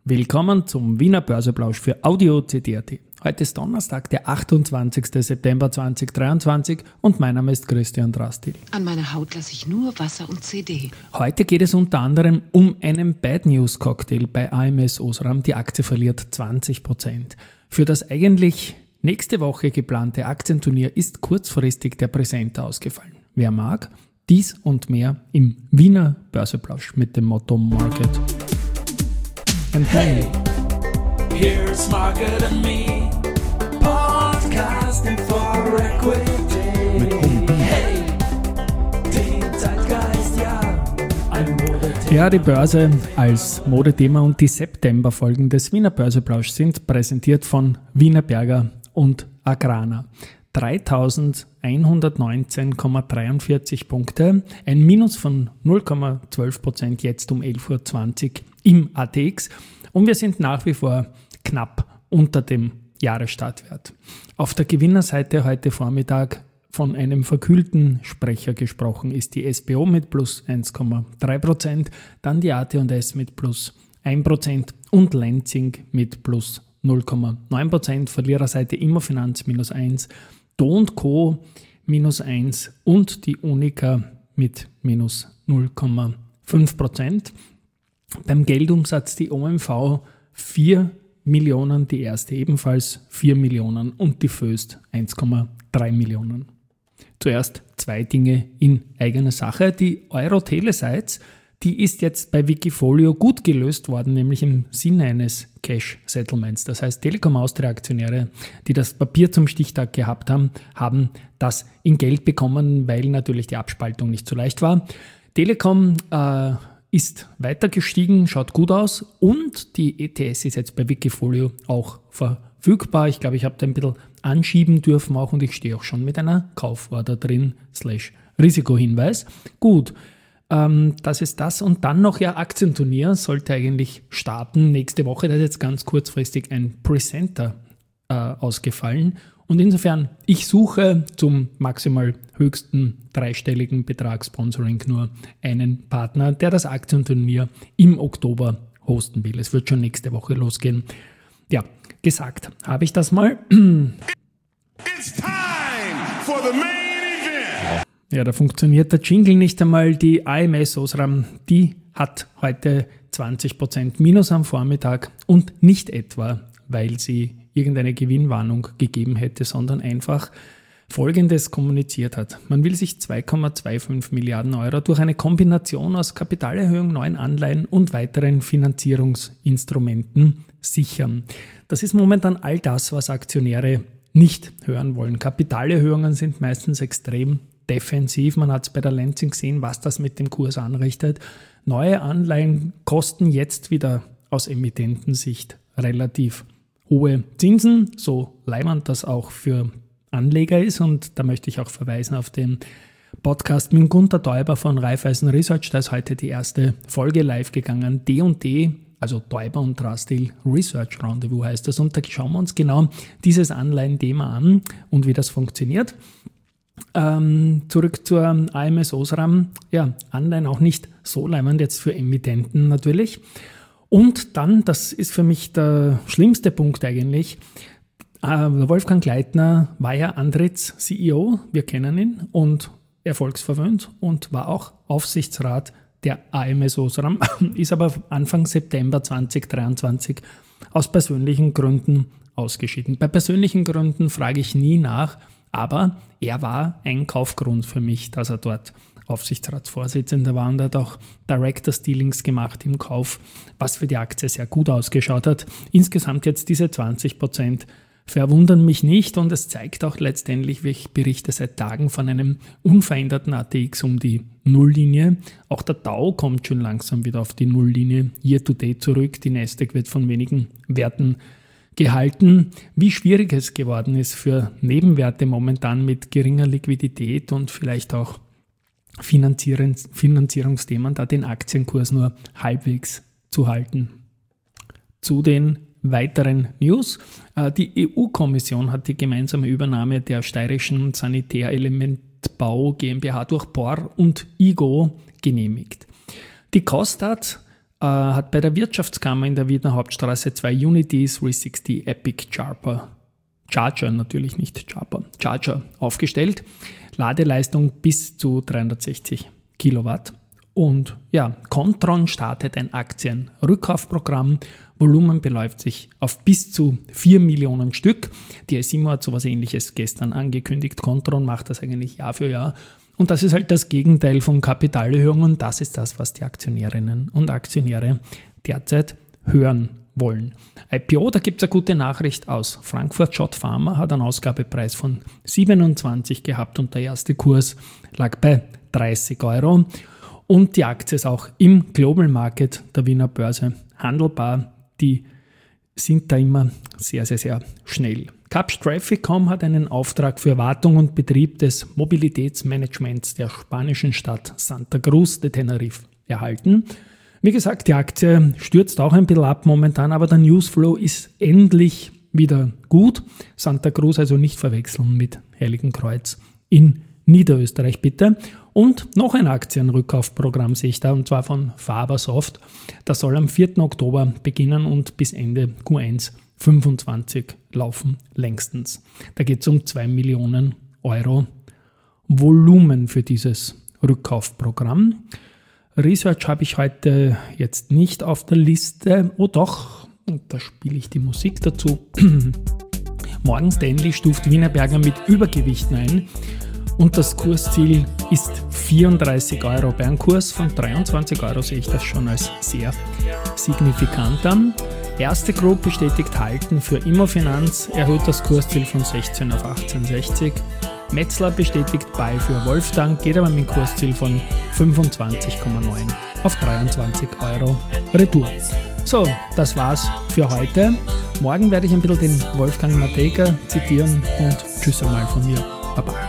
Willkommen zum Wiener Börseplausch für Audio CD.at. Heute ist Donnerstag, der 28. September 2023 und mein Name ist Christian Drastil. An meiner Haut lasse ich nur Wasser und CD. Heute geht es unter anderem um einen Bad News Cocktail bei AMS Osram. Die Aktie verliert 20%. Für das eigentlich nächste Woche geplante Aktienturnier ist kurzfristig der Präsenter ausgefallen. Wer mag, dies und mehr im Wiener Börseplausch mit dem Motto Market. Hey, here's Market and Me, podcasting for Equity. Hey, den Zeitgeist, ja, ein Modethema. Ja, die Börse als Modethema und die September-Folgen des Wiener Börseplausch sind präsentiert von Wienerberger und Agrana. 3.119,43 Punkte, ein Minus von 0,12% jetzt um 11.20 Uhr im ATX und wir sind nach wie vor knapp unter dem Jahresstartwert. Auf der Gewinnerseite heute Vormittag von einem verkühlten Sprecher gesprochen ist die SBO mit plus 1,3%, dann die AT&S mit plus 1% und Lenzing mit plus 0,9%, Verliererseite Immofinanz minus 1%, Do & Co. minus 1% und die Unica mit minus 0,5%. Beim Geldumsatz die OMV 4 Millionen, die erste ebenfalls 4 Millionen und die Föst 1,3 Millionen. Zuerst zwei Dinge in eigener Sache. Die Euro-Telesites, die ist jetzt bei Wikifolio gut gelöst worden, nämlich im Sinne eines Cash-Settlements. Das heißt, Telekom Austria-Aktionäre, die das Papier zum Stichtag gehabt haben, haben das in Geld bekommen, weil natürlich die Abspaltung nicht so leicht war. Telekom ist weiter gestiegen, schaut gut aus und die ETS ist jetzt bei Wikifolio auch verfügbar. Ich glaube, ich habe da ein bisschen anschieben dürfen auch und ich stehe auch schon mit einer Kauforder drin, /Risikohinweis. Gut. Das ist das und dann noch Aktienturnier sollte eigentlich starten nächste Woche. Da ist jetzt ganz kurzfristig ein Presenter ausgefallen und insofern, ich suche zum maximal höchsten dreistelligen Betrag Sponsoring nur einen Partner, der das Aktienturnier im Oktober hosten will. Es wird schon nächste Woche losgehen. Ja, gesagt, habe ich das mal. It's time for the main event. Ja, da funktioniert der Jingle nicht einmal. Die AMS Osram, die hat heute 20% Minus am Vormittag und nicht etwa, weil sie irgendeine Gewinnwarnung gegeben hätte, sondern einfach Folgendes kommuniziert hat. Man will sich 2,25 Milliarden Euro durch eine Kombination aus Kapitalerhöhung, neuen Anleihen und weiteren Finanzierungsinstrumenten sichern. Das ist momentan all das, was Aktionäre nicht hören wollen. Kapitalerhöhungen sind meistens extrem defensiv. Man hat es bei der Lenzing gesehen, was das mit dem Kurs anrichtet. Neue Anleihen kosten jetzt wieder aus Emittentensicht relativ hohe Zinsen, so leimend das auch für Anleger ist. Und da möchte ich auch verweisen auf den Podcast mit Gunter Teuber von Raiffeisen Research. Da ist heute die erste Folge live gegangen. D&D, also Teuber und Drastil Research Rendezvous heißt das. Und da schauen wir uns genau dieses Anleihen-Thema an und wie das funktioniert. Zurück zur AMS Osram. Ja, Anleihen auch nicht so leimend jetzt für Emittenten natürlich. Und dann, das ist für mich der schlimmste Punkt eigentlich, Wolfgang Gleitner war ja Andritz CEO, wir kennen ihn, und erfolgsverwöhnt und war auch Aufsichtsrat der AMS Osram, ist aber Anfang September 2023 aus persönlichen Gründen ausgeschieden. Bei persönlichen Gründen frage ich nie nach, aber er war ein Kaufgrund für mich, dass er dort Aufsichtsratsvorsitzender war und hat auch Directors Dealings gemacht im Kauf, was für die Aktie sehr gut ausgeschaut hat. Insgesamt jetzt diese 20% verwundern mich nicht und es zeigt auch letztendlich, wie ich berichte seit Tagen von einem unveränderten ATX um die Nulllinie. Auch der Dow kommt schon langsam wieder auf die Nulllinie year to date zurück. Die Nasdaq wird von wenigen Werten gehalten. Wie schwierig es geworden ist für Nebenwerte momentan mit geringer Liquidität und vielleicht auch Finanzierungsthemen, da den Aktienkurs nur halbwegs zu halten. Zu den weiteren News. Die EU-Kommission hat die gemeinsame Übernahme der steirischen Sanitärelementbau GmbH durch POR und IGO genehmigt. Die Kostat hat bei der Wirtschaftskammer in der Wiener Hauptstraße 2 Unity 360 Epic Charger, natürlich nicht Charger aufgestellt. Ladeleistung bis zu 360 Kilowatt. Und ja, Kontron startet ein Aktienrückkaufprogramm. Volumen beläuft sich auf bis zu 4 Millionen Stück. Die SIMO hat sowas Ähnliches gestern angekündigt. Kontron macht das eigentlich Jahr für Jahr. Und das ist halt das Gegenteil von Kapitalerhöhungen. Das ist das, was die Aktionärinnen und Aktionäre derzeit hören wollen. IPO, da gibt es eine gute Nachricht aus Frankfurt. Schott Pharma hat einen Ausgabepreis von 27 gehabt und der erste Kurs lag bei 30 Euro. Und die Aktie ist auch im Global Market der Wiener Börse handelbar. Die sind da immer sehr, sehr, sehr schnell. Capsch Traffic.com hat einen Auftrag für Wartung und Betrieb des Mobilitätsmanagements der spanischen Stadt Santa Cruz de Tenerife erhalten. Wie gesagt, die Aktie stürzt auch ein bisschen ab momentan, aber der Newsflow ist endlich wieder gut. Santa Cruz also nicht verwechseln mit Heiligenkreuz in Niederösterreich bitte. Und noch ein Aktienrückkaufprogramm sehe ich da, und zwar von Fabersoft. Das soll am 4. Oktober beginnen und bis Ende Q1 25 laufen längstens. Da geht es um 2 Millionen Euro Volumen für dieses Rückkaufprogramm. Research habe ich heute jetzt nicht auf der Liste. Oh doch, und da spiele ich die Musik dazu. Morgan Stanley stuft Wienerberger mit Übergewichten ein. Und das Kursziel ist 34 Euro. Bei einem Kurs von 23 Euro sehe ich das schon als sehr signifikant an. Erste Group bestätigt Halten für Immofinanz, erhöht das Kursziel von 16 auf 18,60. Metzler bestätigt Buy für Wolfgang, geht aber mit dem Kursziel von 25,9 auf 23 Euro retour. So, das war's für heute. Morgen werde ich ein bisschen den Wolfgang Matejka zitieren und tschüss einmal von mir. Baba.